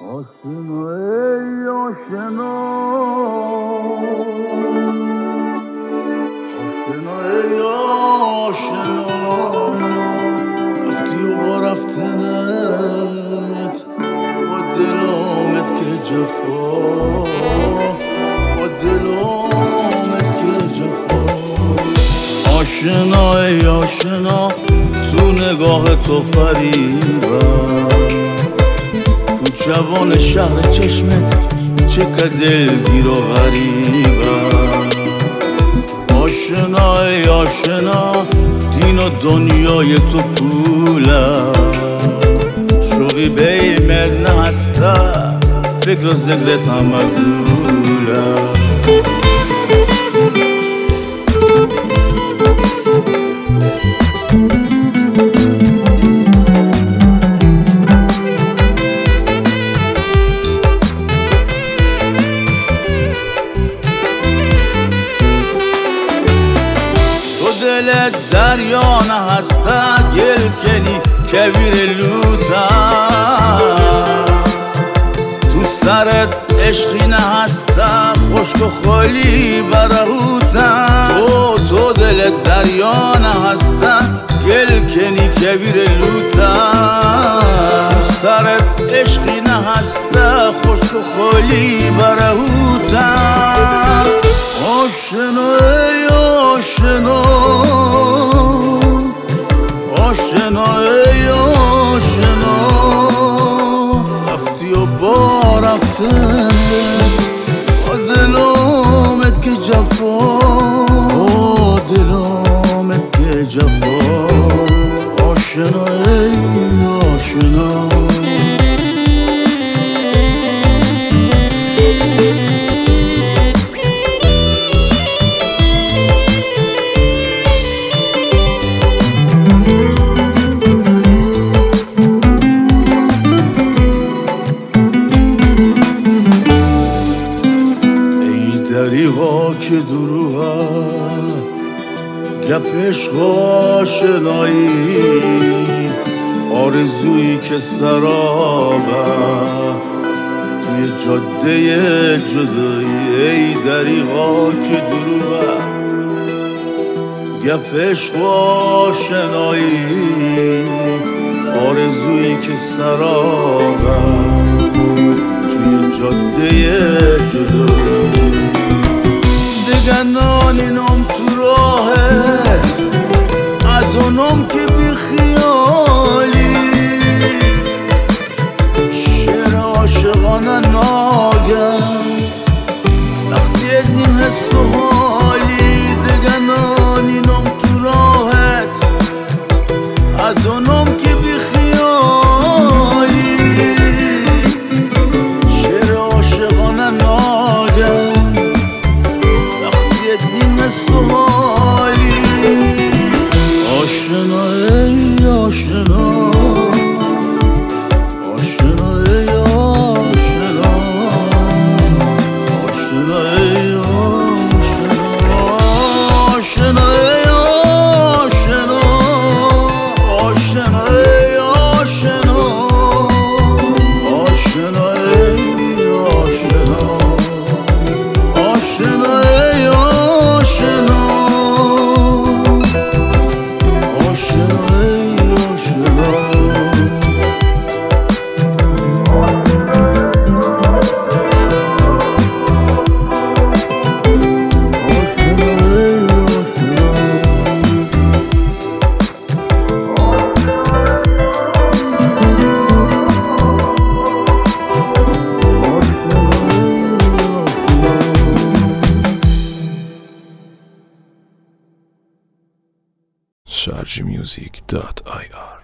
آشنا ای آشنا، آشنا ای آشنا، رفتی و با رفتنت با دلامت که جفا، با دلامت که جفا. آشنا ای آشنا، تو نگاه تو فریبم، جوان شهر چشمت چه که دلگیر و غریبم. آشنا ای آشنا، دین و دنیای تو پولم، شوقی بیمت نهسته فکر و ذکرت هم مگولم. دلت دریا نهسته گل کنی کویر لوتا، تو سرت عشقی نهسته خشک و خالی برهوتا. تو دلت دریا نهسته گل کنی کویر لوتا، تو سرت عشقی نهسته خشک و خالی برهوتا. آشنا ای آشنا، آشنا ای آشنا، رفتی و با رفتنت با دلامت که جفا، با دلامت که جفا. آشنا ای آشنا. دریغا که دروغه گپ عشق آشنایی، آرزویی که سرابه توی جاده جدایی. ای دریغا که دروغه گپ عشق آشنایی، آرزویی که سرابه توی جاده جدایی. دگنانینم تو راهت ادونم که بی خیالی، شعر عاشقانه ناگم وقتی ادنین حس و حالی. دگنانینم تو راهت ادونم که بی خیالی، شعر عاشقانه ناگم سوالی. آشنا ای آشنا، آشنا ای آشنا، آشنا ای آشنا، آشنا ای آشنا، آشنا ای آشنا، آشنا ای آشنا، آشنا ای sharjmusic.ir